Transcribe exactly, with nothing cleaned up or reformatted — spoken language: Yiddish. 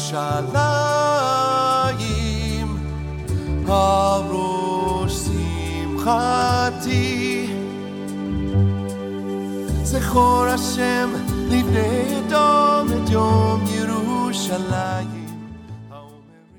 ירושלים על ראש שמחתי זכור השם לבני אדום את יום ירושלים